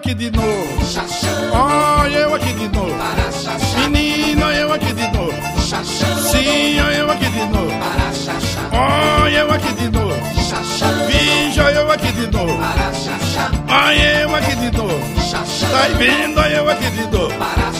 aqui de novo. Olha eu aqui de novo. Menina, eu aqui de novo. Sim, olha eu aqui de novo. Olha eu aqui de novo. Veja eu aqui de novo. Olha eu aqui de novo. Tá vendo? Olha eu aqui de novo.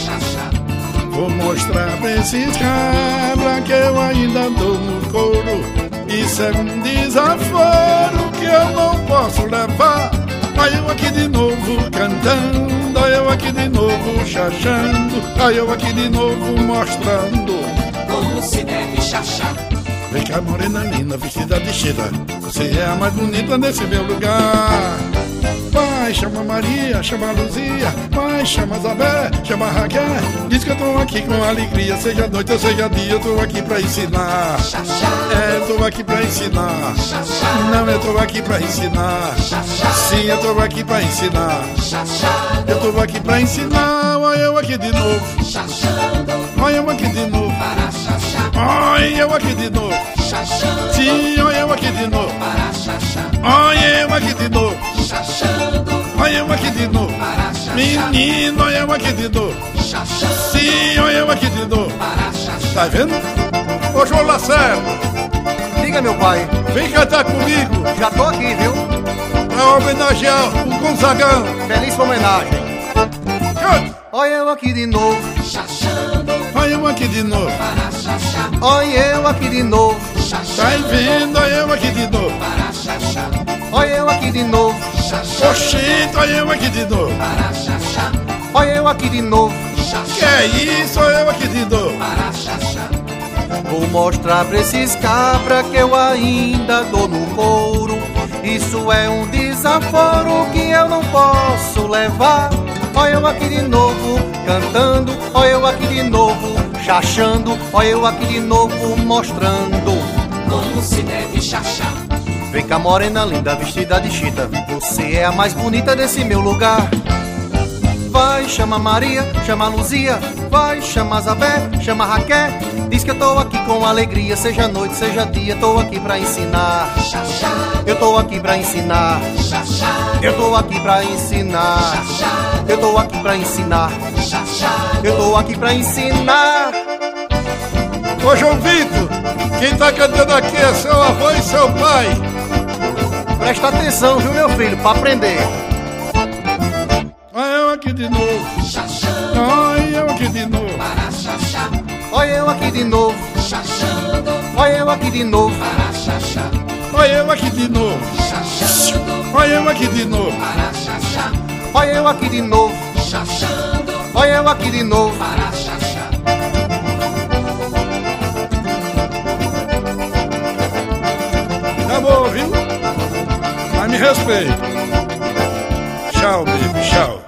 Vou mostrar pra esses cabras que eu ainda dou no couro. Isso é um desaforo que eu não posso levar. Olha eu aqui de novo cantando, olha eu aqui de novo chachando, olha eu aqui de novo mostrando como se deve chachar. Vem cá, morena linda, vestida de Sheila, você é a mais bonita desse meu lugar. Vai, chama Maria, chama Luzia, vai, chama Zabé, chama Raquel. Diz que eu tô aqui com alegria, seja noite ou seja dia, eu tô aqui pra ensinar. É, eu tô aqui pra ensinar. Não, eu tô aqui pra ensinar. Sim, eu tô aqui pra ensinar. Eu tô aqui pra ensinar. Olha eu aqui de novo. Olha eu aqui de novo. Olha eu aqui de novo. Sim, olha eu aqui de novo. Olha eu aqui de novo. Olha eu aqui de novo. Menino, olha eu aqui de novo. Sim, olha eu aqui de novo. Tá vendo? Ô João Lacerda, Diga, meu pai. vem cantar comigo Já tô aqui, viu? pra homenagear o Gonzagão. Belíssima homenagem. Canta! Olha eu aqui de novo. Olha eu aqui de novo. Olha eu aqui de novo. Tá vendo? Olha eu aqui de novo. Olha eu aqui de novo. Oxente, olha eu aqui de novo. Olha eu aqui de novo. Que é isso? Olha eu aqui de novo. Vou mostrar pra esses cabra que eu ainda dou no couro. Isso é um desaforo que eu não posso levar. Olha eu aqui de novo cantando, olha eu aqui de novo chachando, olha eu aqui de novo mostrando Como se deve chachar. Vem cá, morena linda, vestida de chita, você é a mais bonita desse meu lugar. Vai, chama Maria, chama Luzia, vai, chama Zabé, chama Raquel. Diz que eu tô aqui com alegria, seja noite, seja dia, tô aqui pra ensinar. Eu tô aqui pra ensinar. Eu tô aqui pra ensinar. Eu tô aqui pra ensinar. Eu tô aqui pra ensinar. Ô João Vitor, quem tá cantando aqui é seu avô e seu pai. Presta atenção, viu, meu filho, pra aprender. Olha eu aqui de novo. Olha eu aqui de novo. Olha eu aqui de novo. Olha eu aqui de novo. Olha eu aqui de novo. Olha eu aqui de novo. Olha eu aqui de novo. Olha eu aqui de novo. Acabou, viu? Mas me respeita. Tchau, baby, tchau.